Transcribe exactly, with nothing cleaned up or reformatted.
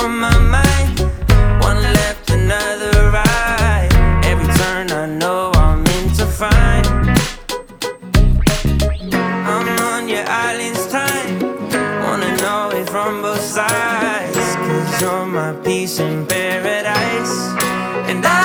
on my mind. One left, another right. Every turn I know I'm in to find. I'm on your island's time. Wanna know it from both sides. Cause you're my peace in paradise. And I